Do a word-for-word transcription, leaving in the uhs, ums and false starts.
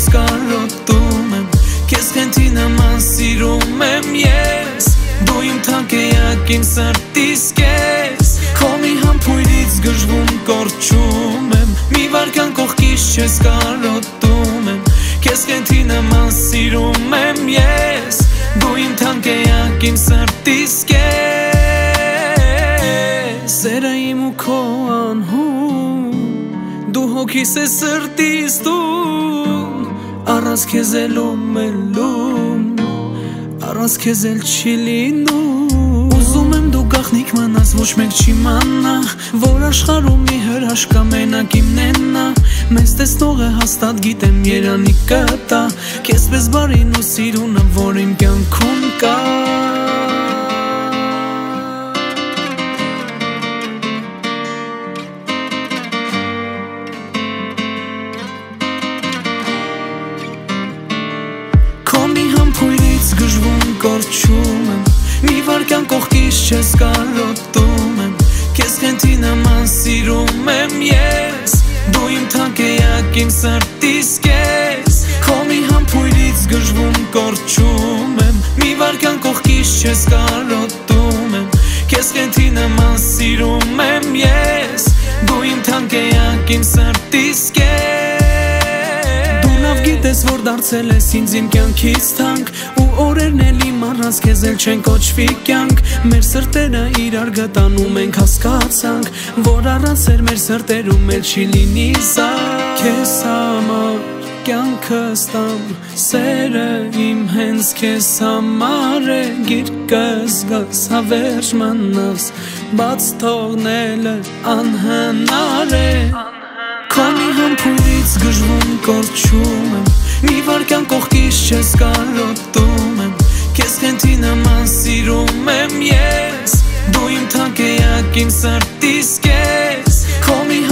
կարոտում եմ Քեզ խենթի նման սիրում եմ ես Դու իմ թանկեյակ իմ սրտիս կես Քո մի համբույրից գժվում կորչում եմ Մի վարկան կողքից չես կարոտում եմ Քեզ խենթի նման սիրում եմ ես Դու իմ թանկեյակ իմ սրտիս կես Սերը իմ ու քո անհուն Դու հոգիս է սրտիս տուն Առանց քեզ էլ ում է լում Առանց քեզ էլ չի լինում Ուզում եմ դու գաղտնիք մնաս ոչ մեկ չիմանա Որ աշխարհում մի հրաշք ամենակ իմնենա Մեզ տեսնող է հաստատ գիտեմ երանի կտա Քեզ պես բարին ու սիրունը որ իմ կյանքում կա Գժվում կորչում եմ Մի վարկան կողքից չես կարոտում եմ Քեզ խենթի նման սիրում եմ ես Դու իմ թանկեյակ իմ սրտիս կես Քո մի համբույրից գժվում կորչում եմ Մի վարկան կողքից չես կարոտում եմ Քեզ խենթի նման սիրում եմ ես Դու իմ թանկեյակ իմ սրտիս կես Դու լավ գիտես որ դարձել ես ինձ իմ կյանքից թանկ Օրերն էլ իմ առանց քեզ էլ չեն կոչվի կյանք Մեր սրտերը իրար գտանում ենք հասկացանք Որ առանց էր մեր սրտերում էլ չի լինի զանգ Քեզ համար կյանքս տամ Սերը իմ հենց քեզ համար է Գիրկս գաս հավերժ մնաս Բաց թողնելը անհնար է Քո մի համբույրից գժվում կորչում եմ Մի վարկան կողքից չես կարոտում եմ Քեզ խենթի նման սիրում եմ ես Դու իմ թանկեյակ իմ սրտիս կես Քո մի